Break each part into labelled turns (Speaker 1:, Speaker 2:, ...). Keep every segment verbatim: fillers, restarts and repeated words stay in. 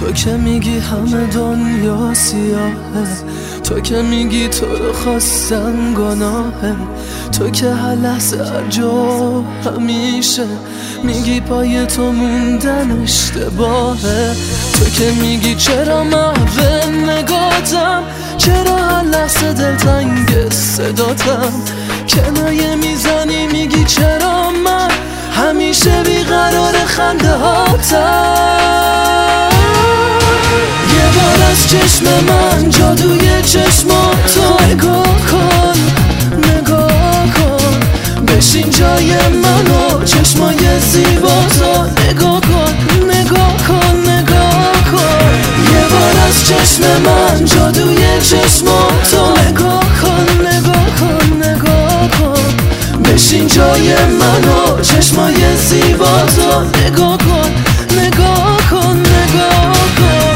Speaker 1: تو که میگی همه دنیا سیاهه، تو که میگی تو رو خواستن گناهه، تو که هر لحظه هر جا همیشه میگی پای تو موندن اشتباهه. تو که میگی چرا محو نگاتم، چرا هر لحظه دلتنگ صداتم، کنایه میزنی میگی چرا من همیشه بیقرار خنده هاتم. یه بار از چشم من جادوی چشماتو نگاه کن، نگاه کن، بشین جای منو چشمای زیباتو نگاه کن، نگاه کن، نگاه کن. یه بار از چشم من جادوی چشماتو نگاه کن، نگاه کن، نگاه کن، بشین جای منو چشمای زیباتو نگاه کن، نگاه کن، نگاه کن.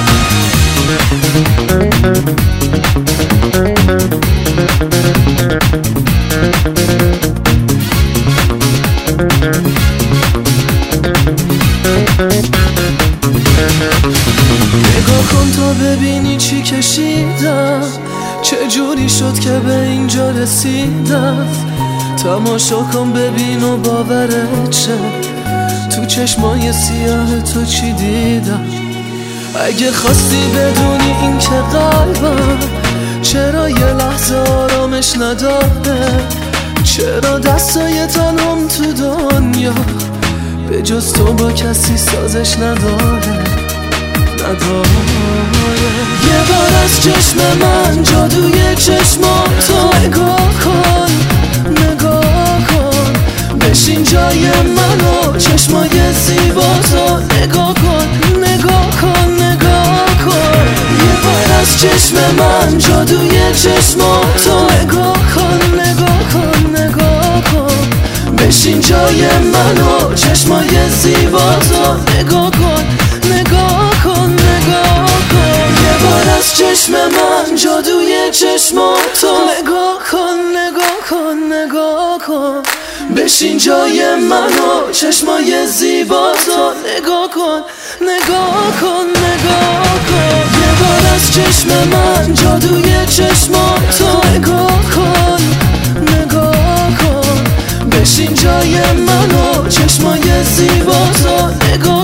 Speaker 1: نگاه کن تا ببینی چی کشیدم، چه جوری شد که به اینجا رسیدم. تماشا کن ببین و باورت شه، تو چشمای سیاه تو چی دیدم. اگه خواستی بدونی این که قلبم چرا یه لحظه آرامش نداره، چرا دستای تنم تو دنیا به جز تو با کسی سازش نداره، نداره. یه بار از چشم من جادوی چشماتو نگاه کن، نگاه کن، بشین جای منو چشمای زیباتو نگاه کن، نگاه کن، نگاه کن. یه بار از چشم من جادوی چشماتو نگاه کن، نگاه کن، نگاه کن، بشین جای منو چشمای زیباتو نگاه کن، نگاه کن، نگاه کن. یه بار از چشم من جادوی چشماتو نگاه کن، نگاه کن، نگاه کن، بشین جای منو چشمای زیباتو نگاه کن، نگاه کن، نگاه کن. یه بار از چشم من جادوی چشماتو نگاه کن، نگاه کن، بشین جای منو چشمای زیباتو نگاه